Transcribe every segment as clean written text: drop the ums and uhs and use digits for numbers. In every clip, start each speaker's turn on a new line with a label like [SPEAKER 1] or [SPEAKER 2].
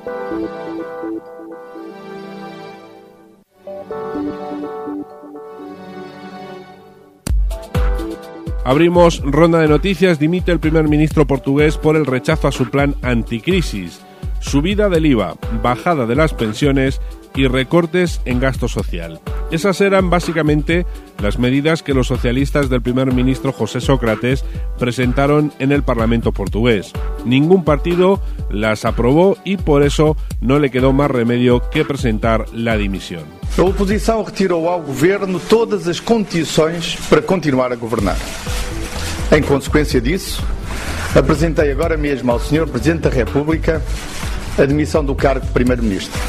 [SPEAKER 1] Abrimos ronda de noticias. Dimite el primer ministro portugués por el rechazo a su plan anticrisis. Subida del IVA, bajada de las pensiones y recortes en gasto social. Esas eran básicamente las medidas que los socialistas del primer ministro José Sócrates presentaron en el Parlamento portugués. Ningún partido las aprobó y por eso no le quedó más remedio que presentar la dimisión.
[SPEAKER 2] A oposição retirou ao governo todas as condições para continuar a governar. Em consequência disso, apresentei agora mesmo ao Sr. Presidente da República a demissão do cargo de Primeiro-Ministro.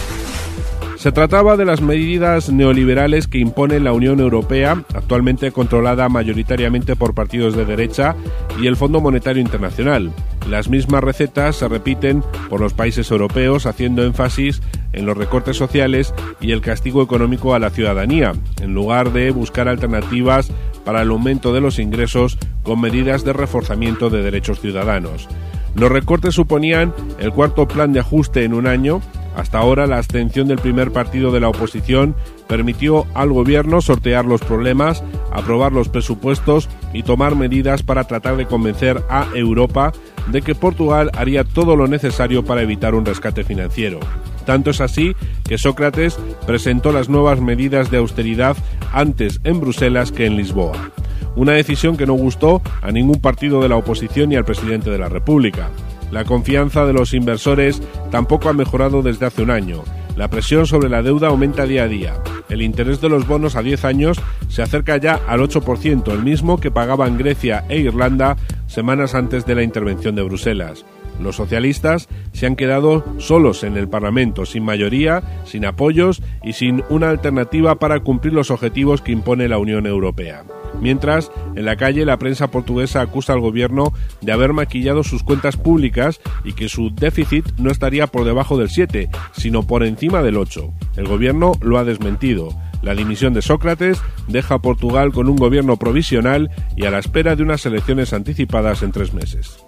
[SPEAKER 1] Se trataba de las medidas neoliberales que impone la Unión Europea, actualmente controlada mayoritariamente por partidos de derecha, y el Fondo Monetario Internacional. Las mismas recetas se repiten por los países europeos, haciendo énfasis en los recortes sociales y el castigo económico a la ciudadanía, en lugar de buscar alternativas para el aumento de los ingresos con medidas de reforzamiento de derechos ciudadanos. Los recortes suponían el cuarto plan de ajuste en un año. Hasta ahora, la abstención del primer partido de la oposición permitió al gobierno sortear los problemas, aprobar los presupuestos y tomar medidas para tratar de convencer a Europa de que Portugal haría todo lo necesario para evitar un rescate financiero. Tanto es así que Sócrates presentó las nuevas medidas de austeridad antes en Bruselas que en Lisboa. Una decisión que no gustó a ningún partido de la oposición ni al presidente de la República. La confianza de los inversores tampoco ha mejorado desde hace un año. La presión sobre la deuda aumenta día a día. El interés de los bonos a 10 años se acerca ya al 8%, el mismo que pagaban Grecia e Irlanda semanas antes de la intervención de Bruselas. Los socialistas se han quedado solos en el Parlamento, sin mayoría, sin apoyos y sin una alternativa para cumplir los objetivos que impone la Unión Europea. Mientras, en la calle, la prensa portuguesa acusa al gobierno de haber maquillado sus cuentas públicas y que su déficit no estaría por debajo del 7, sino por encima del 8. El gobierno lo ha desmentido. La dimisión de Sócrates deja a Portugal con un gobierno provisional y a la espera de unas elecciones anticipadas en 3 meses.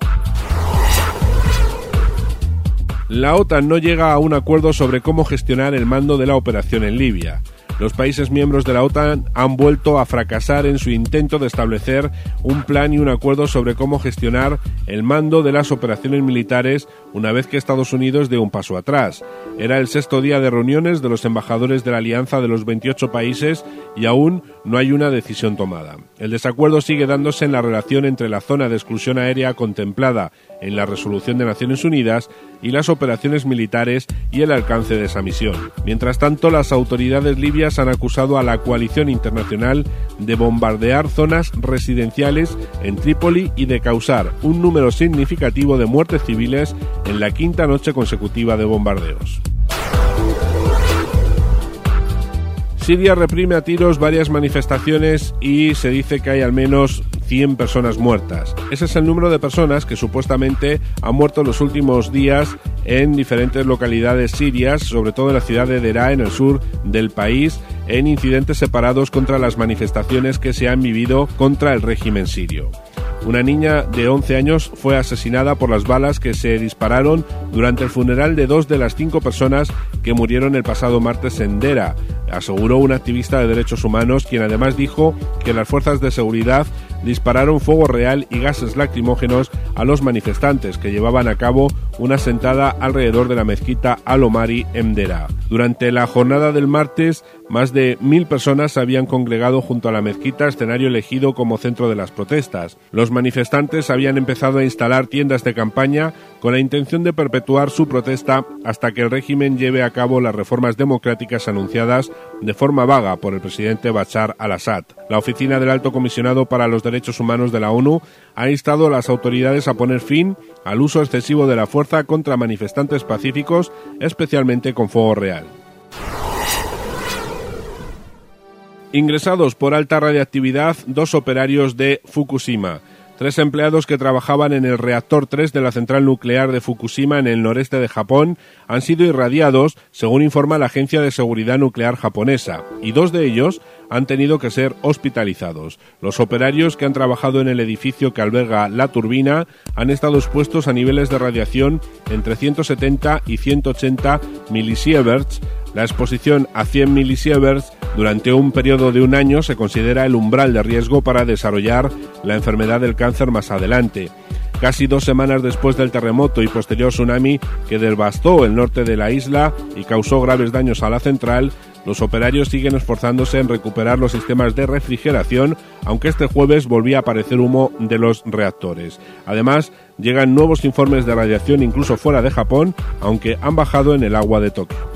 [SPEAKER 1] La OTAN no llega a un acuerdo sobre cómo gestionar el mando de la operación en Libia. Los países miembros de la OTAN han vuelto a fracasar en su intento de establecer un plan y un acuerdo sobre cómo gestionar el mando de las operaciones militares una vez que Estados Unidos dio un paso atrás. Era el 6º día de reuniones de los embajadores de la alianza de los 28 países y aún no hay una decisión tomada. El desacuerdo sigue dándose en la relación entre la zona de exclusión aérea contemplada en la resolución de Naciones Unidas y las operaciones militares y el alcance de esa misión. Mientras tanto, las autoridades libias han acusado a la coalición internacional de bombardear zonas residenciales en Trípoli y de causar un número significativo de muertes civiles en la 5ª noche consecutiva de bombardeos. Siria reprime a tiros varias manifestaciones y se dice que hay al menos 100 personas muertas. Ese es el número de personas que supuestamente han muerto en los últimos días en diferentes localidades sirias, sobre todo en la ciudad de Deraa, en el sur del país, en incidentes separados contra las manifestaciones que se han vivido contra el régimen sirio. Una niña de 11 años fue asesinada por las balas que se dispararon durante el funeral de 2 de las 5 personas que murieron el pasado martes en Deraa, aseguró un activista de derechos humanos, quien además dijo que las fuerzas de seguridad dispararon fuego real y gases lacrimógenos a los manifestantes que llevaban a cabo una sentada alrededor de la mezquita Al-Omari en Deraa. Durante la jornada del martes, más de 1000 personas se habían congregado junto a la mezquita, escenario elegido como centro de las protestas. Los manifestantes habían empezado a instalar tiendas de campaña con la intención de perpetuar su protesta hasta que el régimen lleve a cabo las reformas democráticas anunciadas de forma vaga por el presidente Bashar al-Assad. La Oficina del Alto Comisionado para los Derechos Humanos de la ONU ha instado a las autoridades a poner fin al uso excesivo de la fuerza contra manifestantes pacíficos, especialmente con fuego real. Ingresados por alta radiactividad 2 operarios de Fukushima. 3 empleados que trabajaban en el reactor 3 de la central nuclear de Fukushima en el noreste de Japón han sido irradiados, según informa la Agencia de Seguridad Nuclear japonesa, y 2 de ellos han tenido que ser hospitalizados. Los operarios que han trabajado en el edificio que alberga la turbina han estado expuestos a niveles de radiación entre 170 y 180 milisieverts. La exposición a 100 milisieverts durante un periodo de un año se considera el umbral de riesgo para desarrollar la enfermedad del cáncer más adelante. Casi 2 semanas después del terremoto y posterior tsunami que devastó el norte de la isla y causó graves daños a la central, los operarios siguen esforzándose en recuperar los sistemas de refrigeración, aunque este jueves volvía a aparecer humo de los reactores. Además, llegan nuevos informes de radiación incluso fuera de Japón, aunque han bajado en el agua de Tokio.